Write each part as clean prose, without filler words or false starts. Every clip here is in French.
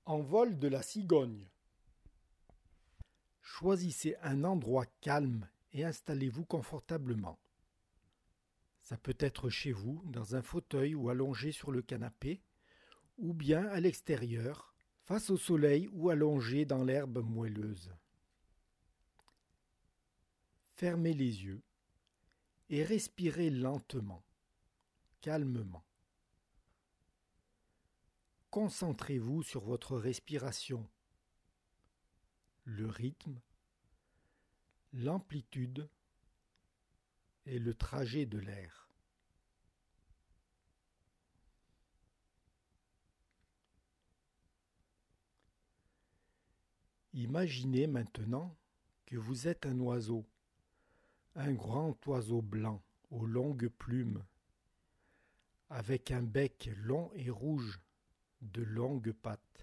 Envol de la cigogne. Choisissez un endroit calme et installez-vous confortablement. Ça peut être chez vous, dans un fauteuil ou allongé sur le canapé, ou bien à l'extérieur, face au soleil ou allongé dans l'herbe moelleuse. Fermez les yeux et respirez lentement, calmement. Concentrez-vous sur votre respiration, le rythme, l'amplitude et le trajet de l'air. Imaginez maintenant que vous êtes un oiseau, un grand oiseau blanc aux longues plumes, avec un bec long et rouge, de longues pattes.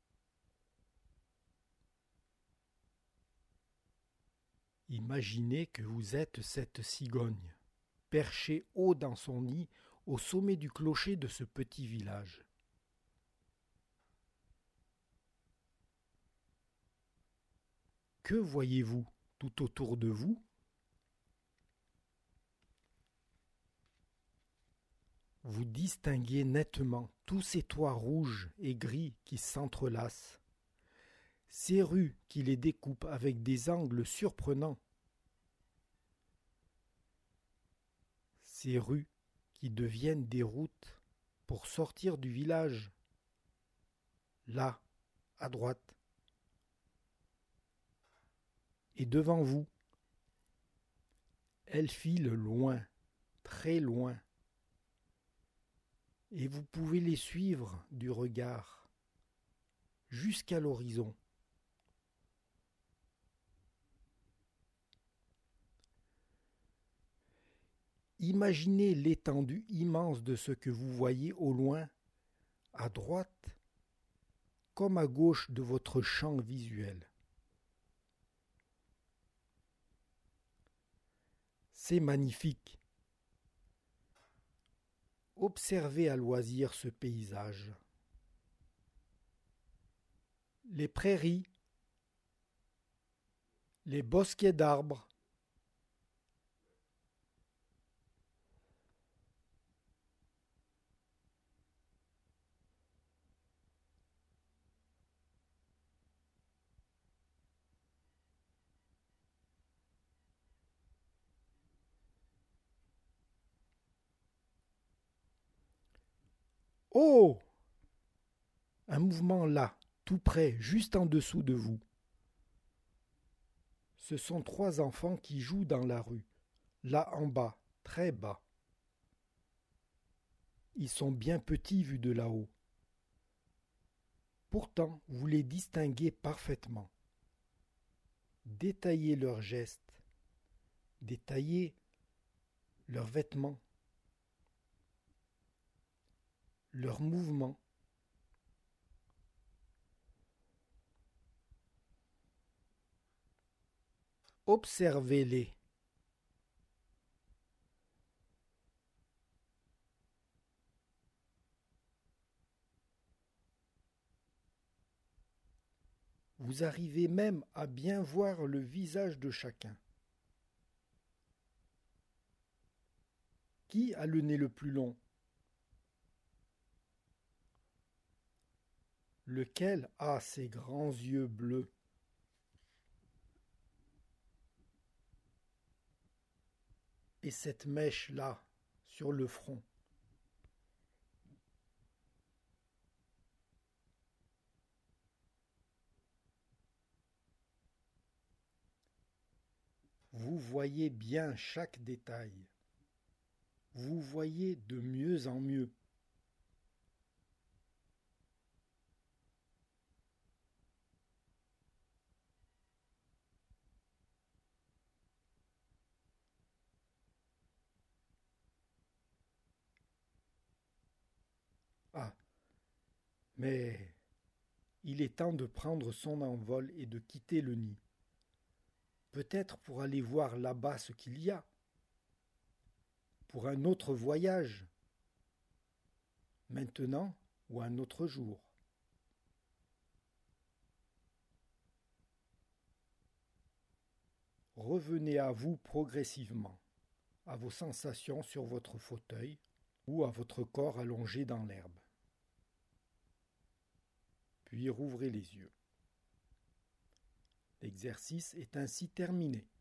Imaginez que vous êtes cette cigogne, perchée haut dans son nid au sommet du clocher de ce petit village. Que voyez-vous tout autour de vous ? Vous distinguez nettement tous ces toits rouges et gris qui s'entrelacent, ces rues qui les découpent avec des angles surprenants, ces rues qui deviennent des routes pour sortir du village, là, à droite, et devant vous. Elles filent loin, très loin, et vous pouvez les suivre du regard jusqu'à l'horizon. Imaginez l'étendue immense de ce que vous voyez au loin, à droite comme à gauche de votre champ visuel. C'est magnifique. Observez à loisir ce paysage. Les prairies, les bosquets d'arbres, oh! Un mouvement là, tout près, juste en dessous de vous. Ce sont 3 enfants qui jouent dans la rue, là en bas, très bas. Ils sont bien petits vus de là-haut. Pourtant, vous les distinguez parfaitement. Détaillez leurs gestes, détaillez leurs vêtements, leurs mouvements. Observez-les. Vous arrivez même à bien voir le visage de chacun. Qui a le nez le plus long? Lequel a ses grands yeux bleus? Et cette mèche-là, sur le front? Vous voyez bien chaque détail. Vous voyez de mieux en mieux. Ah, mais il est temps de prendre son envol et de quitter le nid. Peut-être pour aller voir là-bas ce qu'il y a. Pour un autre voyage. Maintenant ou un autre jour. revenez à vous progressivement, à vos sensations sur votre fauteuil ou à votre corps allongé dans l'herbe. Puis rouvrez les yeux. L'exercice est ainsi terminé.